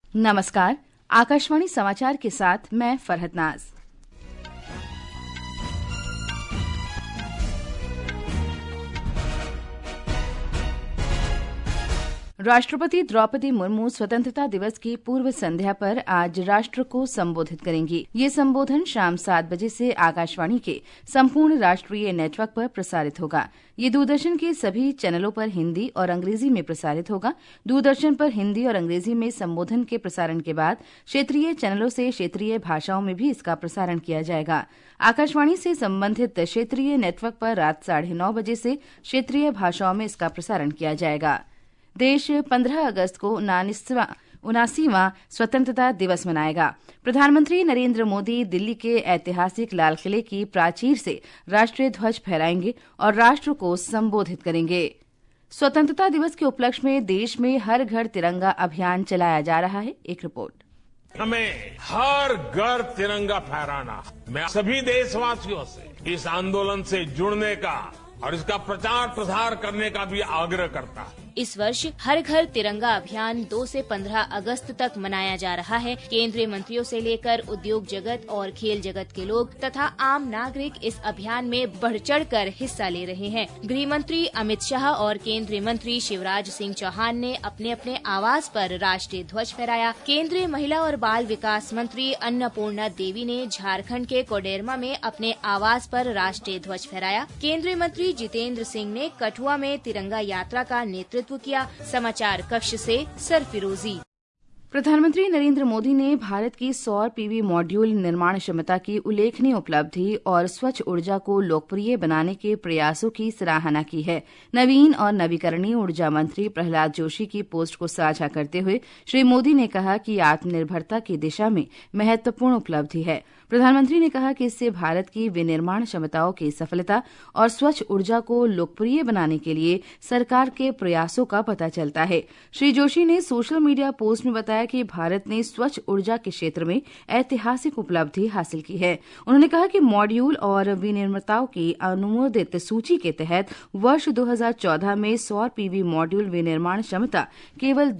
नमस्कार, आकाशवाणी समाचार के साथ मैं फरहत नाज। राष्ट्रपति द्रौपदी मुर्मू स्वतंत्रता दिवस की पूर्व संध्या पर आज राष्ट्र को संबोधित करेंगी। ये संबोधन शाम 7 बजे से आकाशवाणी के संपूर्ण राष्ट्रीय नेटवर्क पर प्रसारित होगा। ये दूरदर्शन के सभी चैनलों पर हिंदी और अंग्रेजी में प्रसारित होगा। दूरदर्शन पर हिंदी और अंग्रेजी में संबोधन के प्रसारण के बाद क्षेत्रीय चैनलों से क्षेत्रीय भाषाओं में भी इसका प्रसारण किया जाएगा। आकाशवाणी से संबंधित क्षेत्रीय नेटवर्क पर रात 9:30 बजे से क्षेत्रीय भाषाओं में इसका प्रसारण किया जाएगा। देश 15 अगस्त को 79वां स्वतंत्रता दिवस मनाएगा। प्रधानमंत्री नरेंद्र मोदी दिल्ली के ऐतिहासिक लाल किले की प्राचीर से राष्ट्रीय ध्वज फहराएंगे और राष्ट्र को संबोधित करेंगे। स्वतंत्रता दिवस के उपलक्ष्य में देश में हर घर तिरंगा अभियान चलाया जा रहा है। एक रिपोर्ट। हमें हर घर तिरंगा फहराना। मैं सभी देशवासियों से इस आंदोलन से जुड़ने का और इसका प्रचार प्रसार करने का भी आग्रह करता हूं। इस वर्ष हर घर तिरंगा अभियान 2 से 15 अगस्त तक मनाया जा रहा है। केंद्रीय मंत्रियों से लेकर उद्योग जगत और खेल जगत के लोग तथा आम नागरिक इस अभियान में बढ़ चढ़कर हिस्सा ले रहे हैं। गृह मंत्री अमित शाह और केंद्रीय मंत्री शिवराज सिंह चौहान ने अपने अपने आवास पर राष्ट्रीय ध्वज फहराया। केंद्रीय महिला और बाल विकास मंत्री अन्नपूर्णा देवी ने झारखंड के कोडरमा में अपने आवास पर राष्ट्रीय ध्वज फहराया। केंद्रीय मंत्री जितेंद्र सिंह ने कठुआ में तिरंगा यात्रा का नेतृत्व किया। समाचार कक्ष से सरफिरोजी। प्रधानमंत्री नरेंद्र मोदी ने भारत की सौर पीवी मॉड्यूल निर्माण क्षमता की उल्लेखनीय उपलब्धि और स्वच्छ ऊर्जा को लोकप्रिय बनाने के प्रयासों की सराहना की है। नवीन और नवीकरणीय ऊर्जा मंत्री प्रहलाद जोशी की पोस्ट को साझा करते हुए श्री मोदी ने कहा कि आत्मनिर्भरता की दिशा में महत्वपूर्ण उपलब्धि है। प्रधानमंत्री ने कहा कि इससे भारत की विनिर्माण क्षमताओं की सफलता और स्वच्छ ऊर्जा को लोकप्रिय बनाने के लिए सरकार के प्रयासों का पता चलता है। श्री जोशी ने सोशल मीडिया पोस्ट में बताया कि भारत ने स्वच्छ ऊर्जा के क्षेत्र में ऐतिहासिक उपलब्धि हासिल की है। उन्होंने कहा कि मॉड्यूल और विनिर्माताओं की अनुमोदित सूची के तहत वर्ष 2014 में सौर पीवी मॉड्यूल विनिर्माण क्षमता केवल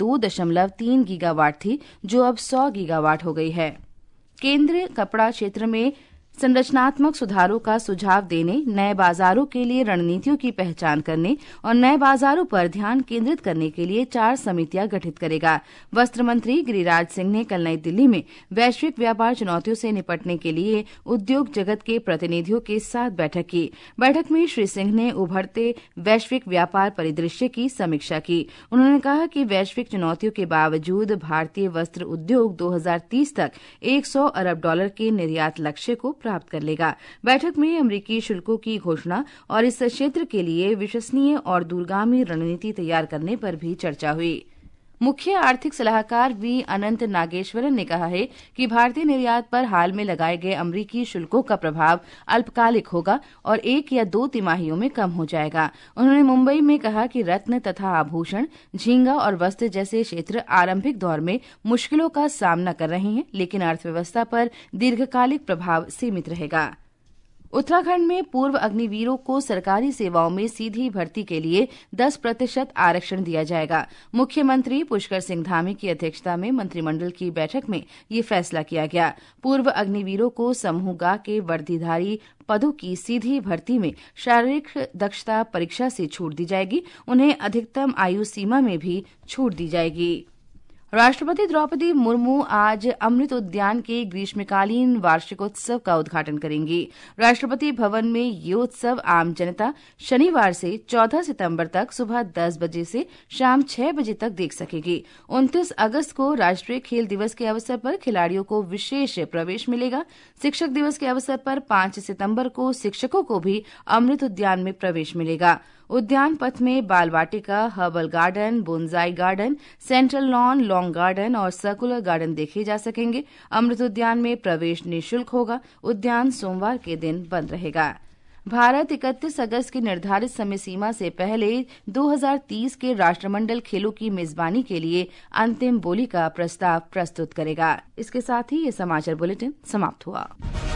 2.3 गीगावाट थी, जो अब 100 गीगावाट हो गई है। केंद्रीय कपड़ा क्षेत्र में संरचनात्मक सुधारों का सुझाव देने, नए बाजारों के लिए रणनीतियों की पहचान करने और नए बाजारों पर ध्यान केंद्रित करने के लिए 4 समितियां गठित करेगा। वस्त्र मंत्री गिरिराज सिंह ने कल नई दिल्ली में वैश्विक व्यापार चुनौतियों से निपटने के लिए उद्योग जगत के प्रतिनिधियों के साथ बैठक की। बैठक में श्री सिंह ने उभरते वैश्विक व्यापार परिदृश्य की समीक्षा की। उन्होंने कहा कि वैश्विक चुनौतियों के बावजूद भारतीय वस्त्र उद्योग 2030 तक $100 अरब के निर्यात लक्ष्य को प्राप्त कर लेगा। बैठक में अमेरिकी शुल्कों की घोषणा और इस क्षेत्र के लिए विश्वसनीय और दूरगामी रणनीति तैयार करने पर भी चर्चा हुई। मुख्य आर्थिक सलाहकार वी अनंत नागेश्वरन ने कहा है कि भारतीय निर्यात पर हाल में लगाए गए अमेरिकी शुल्कों का प्रभाव अल्पकालिक होगा और 1 या 2 तिमाहियों में कम हो जाएगा। उन्होंने मुंबई में कहा कि रत्न तथा आभूषण, झींगा और वस्त्र जैसे क्षेत्र आरंभिक दौर में मुश्किलों का सामना कर रहे हैं, लेकिन अर्थव्यवस्था पर दीर्घकालिक प्रभाव सीमित रहेगा। उत्तराखंड में पूर्व अग्निवीरों को सरकारी सेवाओं में सीधी भर्ती के लिए 10% आरक्षण दिया जाएगा। मुख्यमंत्री पुष्कर सिंह धामी की अध्यक्षता में मंत्रिमंडल की बैठक में ये फैसला किया गया। पूर्व अग्निवीरों को समूह ग के वर्दीधारी पदों की सीधी भर्ती में शारीरिक दक्षता परीक्षा से छूट दी जाएगी। उन्हें अधिकतम आयु सीमा में भी छूट दी जाएगी। राष्ट्रपति द्रौपदी मुर्मू आज अमृत उद्यान के ग्रीष्मकालीन वार्षिकोत्सव का उद्घाटन करेंगी। राष्ट्रपति भवन में ये उत्सव आम जनता शनिवार से 14 सितंबर तक सुबह 10 बजे से शाम 6 बजे तक देख सकेगी। 29 अगस्त को राष्ट्रीय खेल दिवस के अवसर पर खिलाड़ियों को विशेष प्रवेश मिलेगा। शिक्षक दिवस के अवसर पर 5 सितंबर को शिक्षकों को भी अमृत उद्यान में प्रवेश मिलेगा। उद्यान पथ में बाल वाटिका, herbal garden, bonsai garden, central lawn, long garden और सर्कुलर गार्डन देखे जा सकेंगे। अमृत उद्यान में प्रवेश निःशुल्क होगा। उद्यान सोमवार के दिन बंद रहेगा। भारत 31 अगस्त की निर्धारित समय सीमा से पहले 2030 के राष्ट्रमंडल खेलों की मेजबानी के लिए अंतिम बोली का प्रस्ताव प्रस्तुत करेगा। इसके साथ ही ये समाचार बुलेटिन समाप्त हुआ।